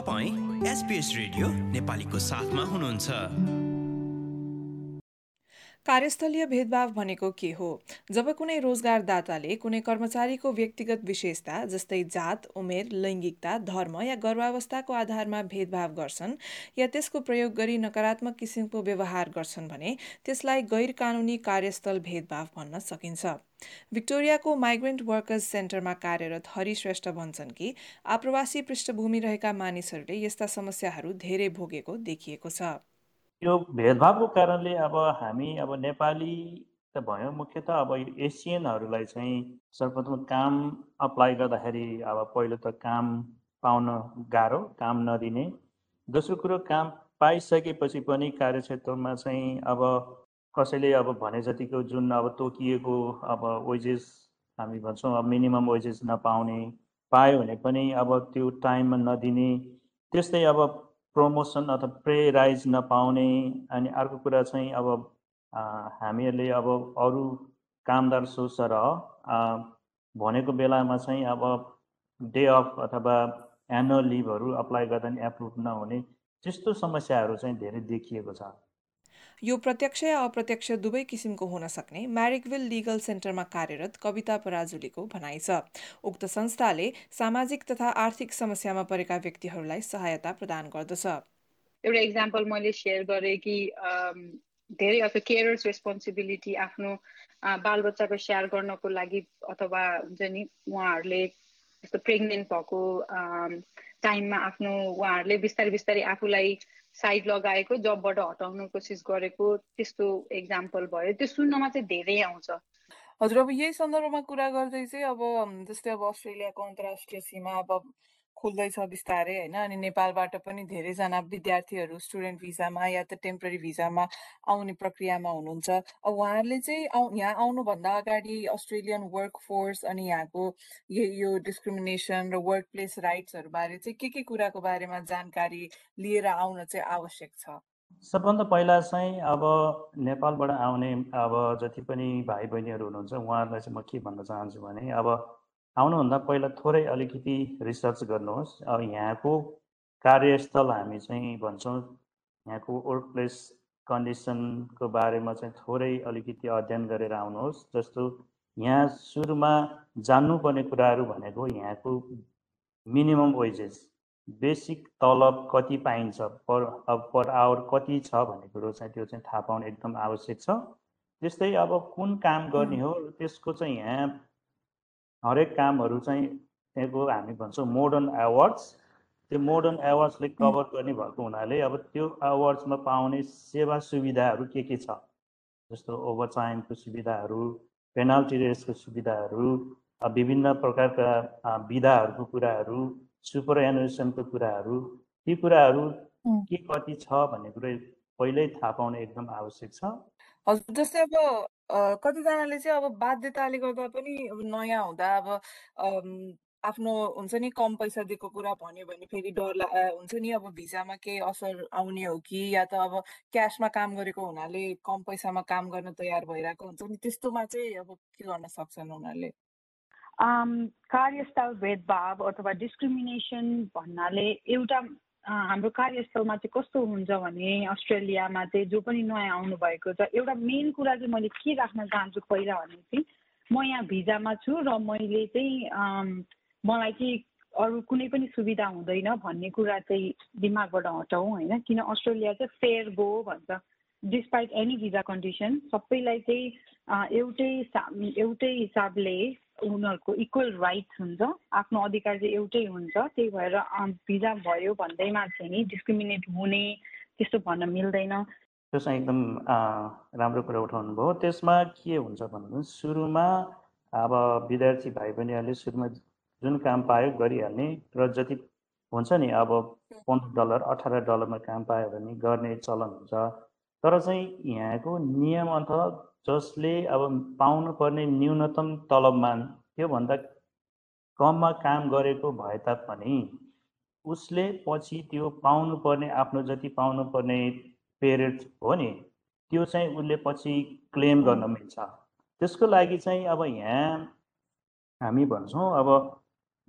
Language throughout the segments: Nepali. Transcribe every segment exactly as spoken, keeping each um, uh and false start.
तपाईं एसपीएस रेडियो नेपालीको साथमा हुनुहुन्छ। कार्यस्थलीय भेदभाव भनेको के हो? जब कुनै रोजगारदाताले कुनै कर्मचारीको व्यक्तिगत विशेषता जस्तै जात, उमेर, लैङ्गिकता, धर्म या गर्भावस्थाको आधारमा भेदभाव गर्छन् या त्यसको प्रयोग गरी नकारात्मक किसिमको व्यवहार गर्छन् भने त्यसलाई गैर कानुनी कार्यस्थल भेदभाव भन्न सकिन्छ। भिक्टोरियाको माइग्रेन्ट वर्कर्स सेन्टरमा कार्यरत हरि श्रेष्ठ भन्छन् कि आप्रवासी पृष्ठभूमि रहेका मानिसहरूले यस्ता समस्याहरू धेरै भोगेको देखिएको छ। यो भेदभावको कारणले अब हामी अब नेपाली त भयो, मुख्यतः अब एसियनहरूलाई चाहिँ सर्वप्रथम काम अप्लाई गर्दाखेरि अब पहिलो त काम पाउन गाह्रो, काम नदिने। दोस्रो कुरो, काम पाइसकेपछि पनि कार्यक्षेत्रमा चाहिँ अब कसैले अब भने जतिको जुन अब तोकिएको अब वेजेस हामी भन्छौँ अब मिनिमम वेजेस नपाउने, पायो भने पनि अब त्यो टाइममा नदिने, त्यस्तै अब प्रमोसन अथवा पे राइज नपाउने। अनि अर्को कुरा चाहिँ अब हामीहरूले अब अरू कामदार सोचर भनेको बेलामा चाहिँ अब डे अफ अथवा एनुअल लिभहरू अप्लाई गर्दा नि एप्रुभ नहुने, त्यस्तो समस्याहरू चाहिँ धेरै देखिएको छ। यो प्रत्यक्ष या अप्रत्यक्ष दुवै किसिमको हुन सक्ने म्यारिकविल लिगल सेन्टरमा कार्यरत कविता पराजुलीको भनाइ छ। उक्त संस्थाले सामाजिक तथा आर्थिक समस्यामा परेका व्यक्तिहरूलाई सहायता प्रदान गर्दछ। एउटा इक्जाम्पल मैले सेयर गरेँ कि धेरै अथवा केयर्स रेस्पोन्सिबिलिटी आफ्नो बालबच्चाको स्याहार गर्नको लागि अथवा हुन्छ नि उहाँहरूले यस्तो प्रेग्नेन्ट भएको टाइममा आफ्नो उहाँहरूले बिस्तारै बिस्तारै आफूलाई साइड लगाएको जबबाट हटाउन कोसिस गरेको त्यस्तो इक्जाम्पल भयो। त्यो सुन्नमा चाहिँ धेरै आउँछ। हजुर, अब यही सन्दर्भमा कुरा गर्दै चाहिँ अब जस्तै अब अस्ट्रेलियाको अन्तर्राष्ट्रिय सीमा अब खुल्दैछ बिस्तारै होइन, अनि नेपालबाट पनि धेरैजना विद्यार्थीहरू स्टुडेन्ट भिजामा या त टेम्पररी भिजामा आउने प्रक्रियामा हुनुहुन्छ। अब उहाँहरूले चाहिँ आउ यहाँ आउनुभन्दा अगाडि अस्ट्रेलियन वर्क फोर्स अनि यहाँको यो यो डिस्क्रिमिनेसन र वर्क प्लेस राइट्सहरू बारे चाहिँ के के कुराको बारेमा जानकारी लिएर आउन चाहिँ आवश्यक छ? सबभन्दा पहिला चाहिँ अब नेपालबाट आउने अब जति पनि भाइ बहिनीहरू हुनुहुन्छ उहाँहरूलाई चाहिँ म के भन्न चाहन्छु भने अब आउनुभन्दा पहिला थोरै अलिकति रिसर्च गर्नुहोस्। अब यहाँको कार्यस्थल हामी चाहिँ भन्छौँ यहाँको वर्क प्लेस कन्डिसनको बारेमा चाहिँ थोरै अलिकति अध्ययन गरेर आउनुहोस्। जस्तो यहाँ सुरुमा जान्नुपर्ने कुराहरू भनेको यहाँको मिनिमम वेजेस, बेसिक तलब कति पाइन्छ, पर अब पर आवर कति छ भन्ने कुरो चाहिँ त्यो चाहिँ थाहा पाउनु एकदम आवश्यक छ। त्यस्तै अब कुन काम गर्ने हो त्यसको चाहिँ यहाँ हरेक कामहरू चाहिँ त्यहाँको हामी भन्छौँ मोडर्न अवार्ड्स, त्यो मोडर्न अवार्ड्सले कभर गर्ने भएको हुनाले अब त्यो अवार्ड्समा पाउने सेवा सुविधाहरू के के छ, जस्तो ओभरटाइमको सुविधाहरू, पेनाल्टी रेसको सुविधाहरू, विभिन्न प्रकारका विधाहरूको कुराहरू, सुपर एनुएसनको कुराहरू, ती कुराहरू के कति छ भन्ने कुरा पहिल्यै थाहा पाउनु एकदम आवश्यक छ। हजुर, जस्तै अब कतिजनाले चाहिँ अब बाध्यताले गर्दा पनि अब नयाँ हुँदा अब आफ्नो हुन्छ नि कम पैसा दिएको कुरा भन्यो भने फेरि डर ला हुन्छ नि अब भिजामा केही असर आउने हो कि, या त अब क्यासमा काम गरेको हुनाले कम पैसामा काम गर्न तयार भइरहेको हुन्छ नि, त्यस्तोमा चाहिँ अब के गर्न सक्छन् उनीहरूले? कार्यस्थल भेदभाव अथवा डिस्क्रिमिनेसन भन्नाले एउटा हाम्रो कार्यस्थलमा चाहिँ कस्तो हुन्छ भने अस्ट्रेलियामा चाहिँ जो पनि नयाँ आउनुभएको छ, एउटा मेन कुरा चाहिँ मैले के राख्न चाहन्छु पहिला भने चाहिँ म यहाँ भिजामा छु र मैले चाहिँ मलाई चाहिँ अरू कुनै पनि सुविधा हुँदैन भन्ने कुरा चाहिँ दिमागबाट हटाउँ होइन। किन अस्ट्रेलिया चाहिँ फेयर गो भन्छ, डिस्पाइट एनी भिजा कन्डिसन सबैलाई चाहिँ एउटै एउटै हिसाबले उनीहरूको इक्वल राइट्स हुन्छ, आफ्नो अधिकार चाहिँ एउटै हुन्छ। त्यही भएर भिजा भयो भन्दैमा चाहिँ नि डिस्क्रिमिनेट हुने त्यस्तो भन्न मिल्दैन। त्यो चाहिँ एकदम राम्रो कुरा उठाउनु भयो। त्यसमा के हुन्छ भन्नु, सुरुमा अब विद्यार्थी भाइ बहिनीहरूले सुरुमा जुन काम पायो गरिहाल्ने, र जति हुन्छ नि अब पन्ध्र डलर अठार डलरमा काम पायो भने गर्ने चलन हुन्छ। तर चाहिँ यहाँको नियम अन्तर्गत जसले अब पाउनुपर्ने न्यूनतम तलबमा त्योभन्दा कममा काम गरेको भए तापनि उसले पछि त्यो पाउनुपर्ने आफ्नो जति पाउनुपर्ने पेरेट हो नि त्यो चाहिँ उसले पछि क्लेम गर्न मिल्छ। त्यसको लागि चाहिँ अब यहाँ हामी भन्छौँ अब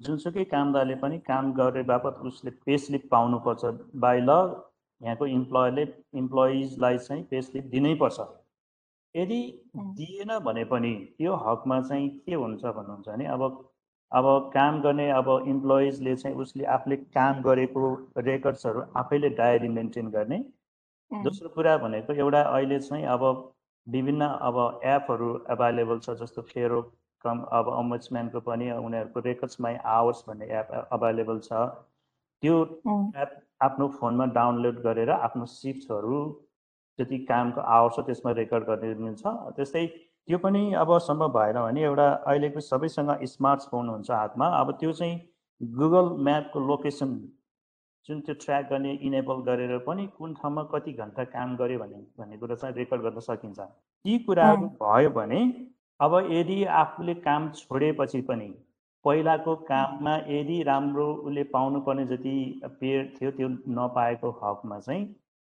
जुनसुकै कामदारले पनि काम गरे बापत उसले पे स्लिप पाउनुपर्छ बाइ ल। यहाँको इम्प्लोयरले इम्प्लोइजलाई चाहिँ पे स्लिप दिनैपर्छ। यदि दिएन भने पनि त्यो हकमा चाहिँ के हुन्छ भन्नुहुन्छ भने अब अब काम गर्ने अब इम्प्लोइजले चाहिँ उसले आफूले काम गरेको रेकर्ड्सहरू आफैले डायरी मेन्टेन गर्ने। दोस्रो कुरा भनेको एउटा अहिले चाहिँ अब विभिन्न अब एपहरू एभाइलेबल छ, जस्तो फेरो कम अब अम्बुड्सम्यानको पनि उनीहरूको रेकर्ड्स माई आवर्स भन्ने एप अभाइलेबल छ। त्यो एप आफ्नो फोनमा डाउनलोड गरेर आफ्नो सिफ्टहरू जति कामको आवर्स छ त्यसमा रेकर्ड गर्ने मिल्छ। त्यस्तै त्यो पनि अब सम्भव भएन भने एउटा अहिलेको सबैसँग स्मार्टफोन हुन्छ हातमा, अब त्यो चाहिँ गुगल म्यापको लोकेसन जुन त्यो ट्र्याक गर्ने इनेबल गरेर पनि कुन ठाउँमा कति घन्टा काम गर्यो भन्ने भन्ने कुरा चाहिँ रेकर्ड गर्न सकिन्छ। ती कुराहरू भयो भने अब यदि आफूले काम छोडेपछि पनि पहिलाको काममा यदि राम्रो उसले पाउनुपर्ने जति पे थियो त्यो नपाएको हकमा चाहिँ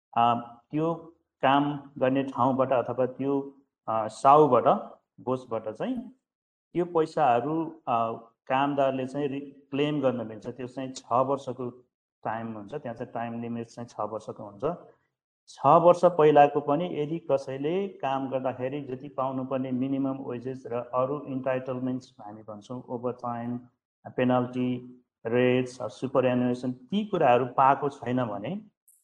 त्यो काम गर्ने ठाउँबाट अथवा त्यो साउबाट बोसबाट चाहिँ त्यो पैसाहरू कामदारले चाहिँ क्लेम गर्न मिल्छ। त्यो चाहिँ छ वर्षको टाइम हुन्छ, त्यहाँ चाहिँ टाइम लिमिट चाहिँ छ वर्षको हुन्छ। छ वर्ष पहिलाको पनि यदि कसैले काम गर्दाखेरि जति पाउनुपर्ने मिनिमम वेजेस र अरू इन्टाइटलमेन्ट्स हामी भन्छौँ overtime, penalty, rates, superannuation, ती कुराहरू पाएको छैन भने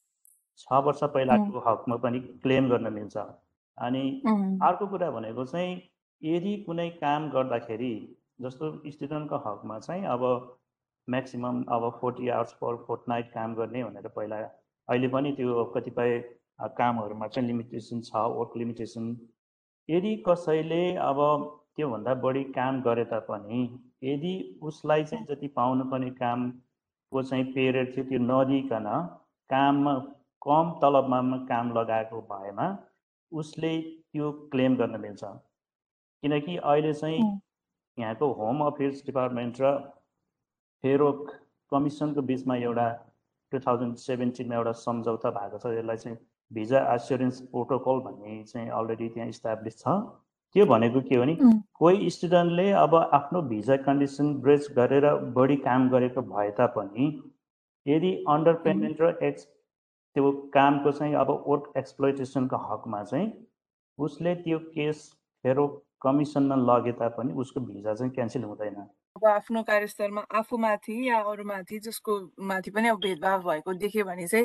छ वर्ष पहिलाको हकमा पनि क्लेम गर्न मिल्छ। अनि अर्को कुरा भनेको चाहिँ यदि कुनै काम गर्दाखेरि जस्तो स्टुडेन्टको हकमा चाहिँ अब म्याक्सिमम अब फोर्टी आवर्स पर फोर्टनाइट काम गर्ने भनेर पहिला, अहिले पनि त्यो कतिपय कामहरूमा चाहिँ लिमिटेसन छ, वर्क लिमिटेसन। यदि कसैले अब त्योभन्दा बढी काम गरे तापनि यदि उसलाई चाहिँ जति पाउनुपर्ने कामको चाहिँ पे रेट थियो त्यो नदिइकन काममा कम तलबमा काम लगाएको भएमा उसले त्यो क्लेम गर्न मिल्छ। किनकि अहिले चाहिँ यहाँको होम अफेयर्स डिपार्टमेन्ट र फेरो कमिसनको बिचमा एउटा टु थाउजन्ड सेभेन्टिनमा एउटा सम्झौता भएको छ। यसलाई चाहिँ भिजा एस्योरेन्स प्रोटोकल भन्ने चाहिँ अलरेडी त्यहाँ इस्टाब्लिस छ। त्यो भनेको के हो भने कोही स्टुडेन्टले अब आफ्नो भिजा कन्डिसन ब्रेच गरेर बढी काम गरेको भए तापनि यदि अन्डर पेमेन्ट र एक्स त्यो कामको चाहिँ अब वर्क एक्सप्लोइटेसनको हकमा चाहिँ उसले त्यो केस फेरो कमिसनमा लगे तापनि उसको भिजा चाहिँ क्यान्सल हुँदैन। अब आफ्नो कार्यस्थलमा आफूमाथि या अरूमाथि जसको माथि पनि अब भेदभाव भएको देख्यो भने चाहिँ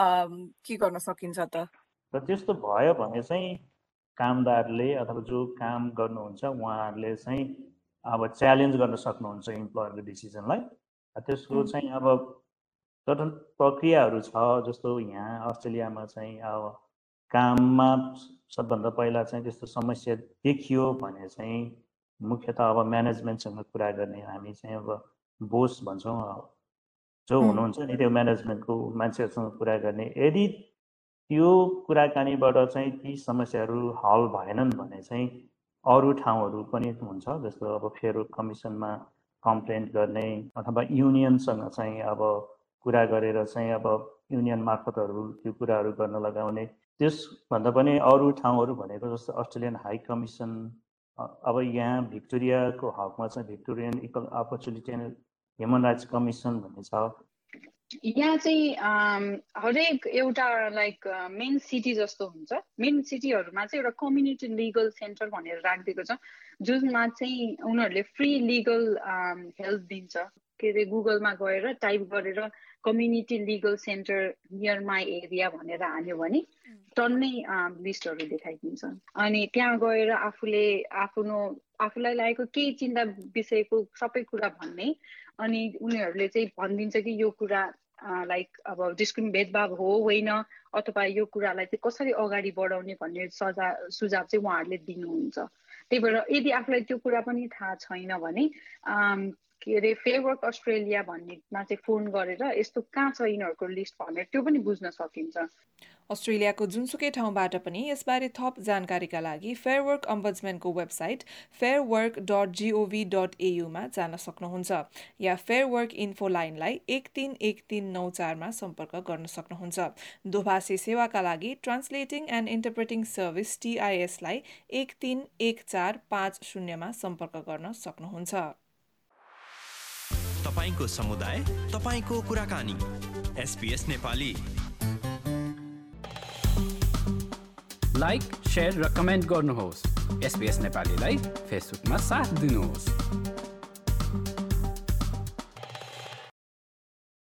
के गर्न सकिन्छ त? र त्यस्तो भयो भने चाहिँ कामदारले अथवा जो काम गर्नुहुन्छ उहाँहरूले चाहिँ अब च्यालेन्ज गर्न सक्नुहुन्छ इम्प्लोयरको डिसिजनलाई। त्यसको चाहिँ अब सर्टन प्रक्रियाहरू छ, जस्तो यहाँ अस्ट्रेलियामा चाहिँ अब काममा सबभन्दा पहिला चाहिँ त्यस्तो समस्या देखियो भने चाहिँ मुख्यतः अब म्यानेजमेन्टसँग कुरा गर्ने, हामी चाहिँ अब बोस भन्छौँ जो हुनुहुन्छ नि त्यो म्यानेजमेन्टको मान्छेहरूसँग कुरा गर्ने। यदि त्यो कुराकानीबाट चाहिँ ती समस्याहरू हल भएनन् भने चाहिँ अरू ठाउँहरू पनि हुन्छ, जस्तो अब फेरो कमिसनमा कम्प्लेन गर्ने अथवा युनियनसँग चाहिँ अब कुरा गरेर चाहिँ अब युनियन मार्फतहरू त्यो कुराहरू गर्न लगाउने। त्यसभन्दा पनि अरू ठाउँहरू भनेको जस्तो अस्ट्रेलियन हाई कमिसन, अब यहाँ भिक्टोरियाको हकमा चाहिँ Victorian equal opportunity and human rights commission भन्ने छ। यहाँ चाहिँ हरेक एउटा लाइक मेन सिटी जस्तो हुन्छ, मेन सिटीहरूमा चाहिँ एउटा कम्युनिटी लिगल सेन्टर भनेर राखिदिएको छ, जुनमा चाहिँ उनीहरूले फ्री लिगल हेल्प दिन्छ। के अरे गुगलमा गएर टाइप गरेर community legal centre near my area भनेर हाल्यो भने टन्नै लिस्टहरू देखाइदिन्छ। अनि त्यहाँ गएर आफूले आफ्नो आफूलाई लागेको केही चिन्ता विषयको सबै कुरा भन्ने, अनि उनीहरूले चाहिँ भनिदिन्छ कि यो कुरा लाइक अब डिस्क्रिमिनेसन भेदभाव हो होइन, अथवा यो कुरालाई चाहिँ कसरी अगाडि बढाउने भन्ने सजा सुझाव चाहिँ उहाँहरूले दिनुहुन्छ। त्यही भएर यदि आफूलाई त्यो कुरा पनि थाहा छैन भने के अरे फेयर वर्क अस्ट्रेलिया भन्नेमा चाहिँ फोन गरेर यस्तो कहाँ छ यिनीहरूको लिस्ट भनेर त्यो पनि बुझ्न सकिन्छ। अस्ट्रेलियाको जुनसुकै ठाउँबाट पनि यसबारे थप जानकारीका लागि फेयर वर्क अम्बुड्सम्यानको website fair work dot gov dot एयूमा जान सक्नुहुन्छ, या फेयर वर्क इन्फो लाइनलाई एक तिन एक तिन नौ चारमा सम्पर्क गर्न सक्नुहुन्छ। दोभाषी सेवाका लागि ट्रान्सलेटिङ एन्ड इन्टरप्रेटिङ सर्भिस टिआइएसलाई एक तिन एक चार पाँच शून्यमा सम्पर्क गर्न सक्नुहुन्छ। तपाईंको समुदाय, तपाईंको कुराकानी। एसपीएस नेपाली। लाइक, शेयर र कमेन्ट गर्नुहोस्। एसपीएस नेपालीलाई फेसबुकमा साथ दिनुहोस्।